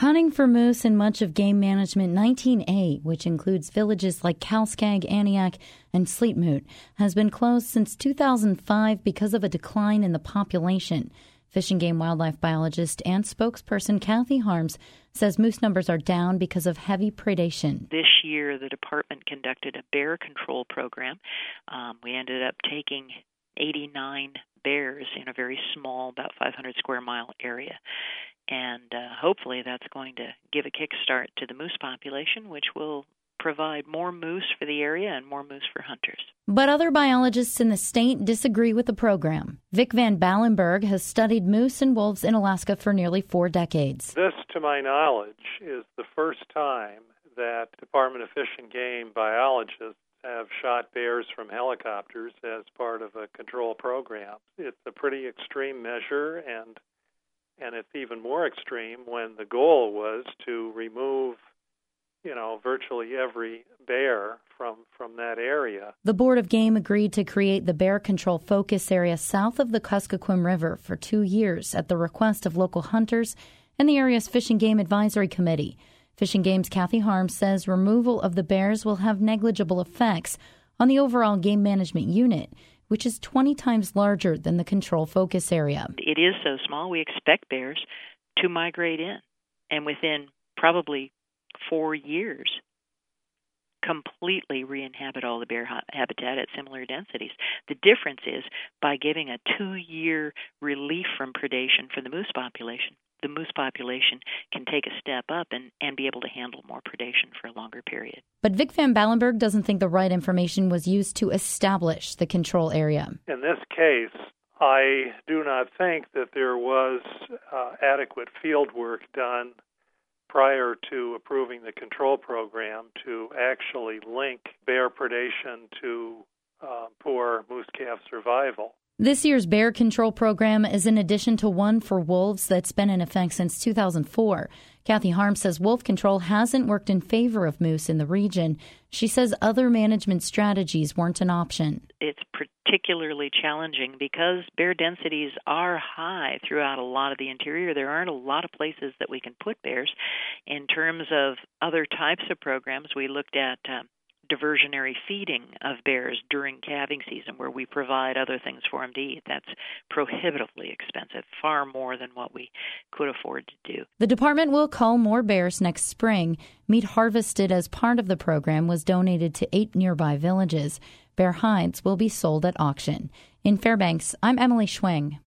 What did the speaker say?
Hunting for moose in much of Game Management 19A, which includes villages like Kalskag, Aniak, and Sleetmoot, has been closed since 2005 because of a decline in the population. Fish and Game wildlife biologist and spokesperson Kathy Harms says moose numbers are down because of heavy predation. This year, the department conducted a bear control program. We ended up taking 89 bears in a very small, about 500 square mile area. And hopefully that's going to give a kickstart to the moose population, which will provide more moose for the area and more moose for hunters. But other biologists in the state disagree with the program. Vic Van Ballenberg has studied moose and wolves in Alaska for nearly 4 decades. This, to my knowledge, is the first time that Department of Fish and Game biologists have shot bears from helicopters as part of a control program. It's a pretty extreme measure, and it's even more extreme when the goal was to remove, virtually every bear from that area. The Board of Game agreed to create the bear control focus area south of the Kuskokwim River for 2 years at the request of local hunters and the area's Fish and Game Advisory Committee. Fish and Game's Kathy Harms says removal of the bears will have negligible effects on the overall game management unit, which is 20 times larger than the control focus area. It is so small, we expect bears to migrate in, and within probably 4 years, completely re-inhabit all the bear habitat at similar densities. The difference is by giving a 2-year relief from predation for the moose population, the moose population can take a step up and be able to handle more predation for a longer period. But Vic Van Ballenberg doesn't think the right information was used to establish the control area. In this case, I do not think that there was adequate field work done prior to approving the control program to actually link bear predation to poor moose calf survival. This year's bear control program is in addition to one for wolves that's been in effect since 2004. Kathy Harms says wolf control hasn't worked in favor of moose in the region. She says other management strategies weren't an option. It's particularly challenging because bear densities are high throughout a lot of the interior. There aren't a lot of places that we can put bears. In terms of other types of programs, we looked at diversionary feeding of bears during calving season, where we provide other things for them to eat. That's prohibitively expensive, far more than what we could afford to do. The department will cull more bears next spring. Meat harvested as part of the program was donated to 8 nearby villages. Bear hides will be sold at auction. In Fairbanks, I'm Emily Schwing.